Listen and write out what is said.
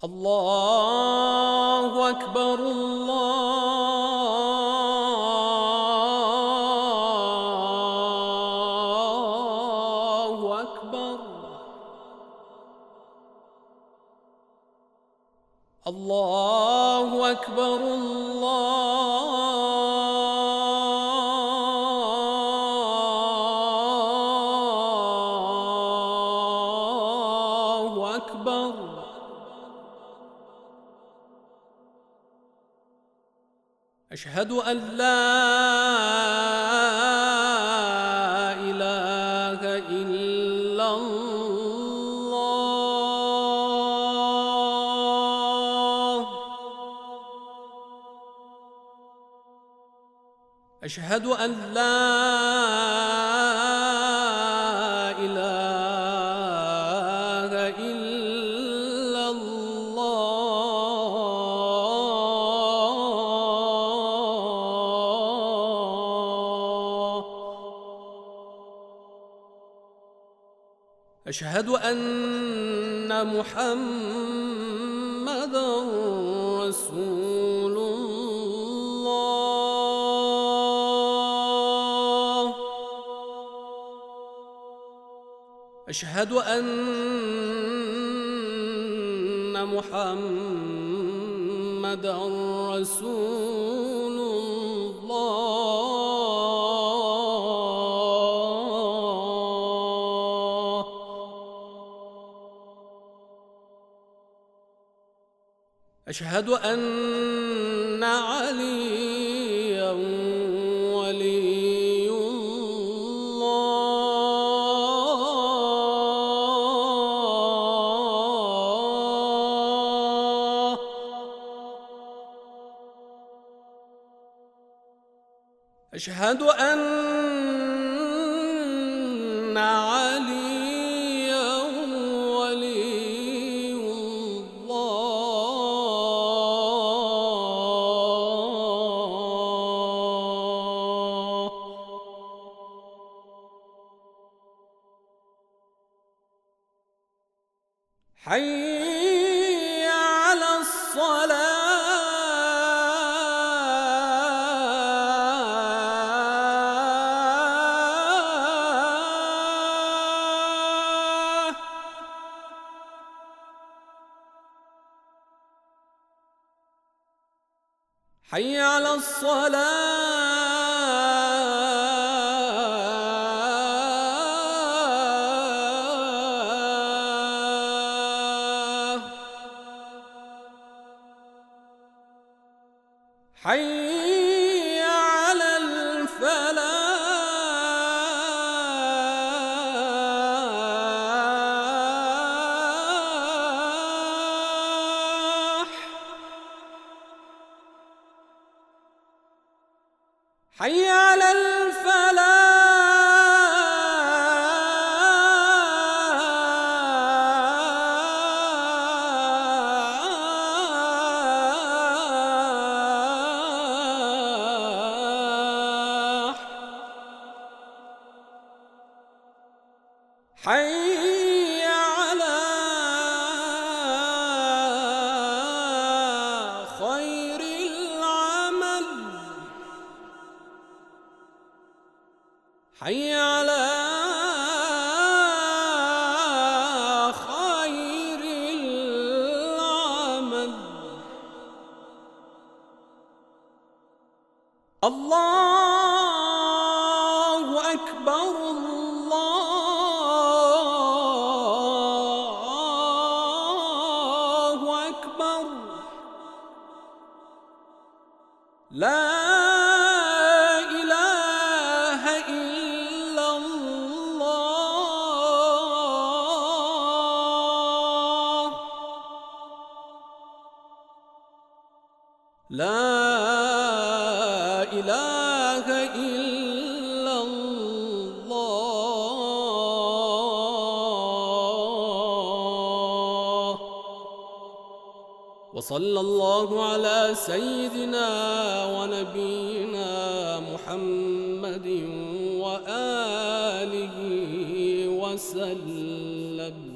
الله أكبر الله أكبر الله أكبر الله أكبر. أشهد أن لا إله إلا الله. أشهد أن لا إله إلا الله. أشهد أن محمدًا رسول الله. أشهد أن محمدًا رسول الله. أشهد أن عليا ولي الله. أشهد أن عليا ولي الله. حي على الصلاة. حي على الصلاة. حي على الفلاح. حي على الفلاح. حي على خير العمل. حي على خير العمل. الله أكبر الله أكبر. لا إله إلا الله. لا إله إلا الله. وصلى الله على سيدنا ونبينا محمد وآله وسلم.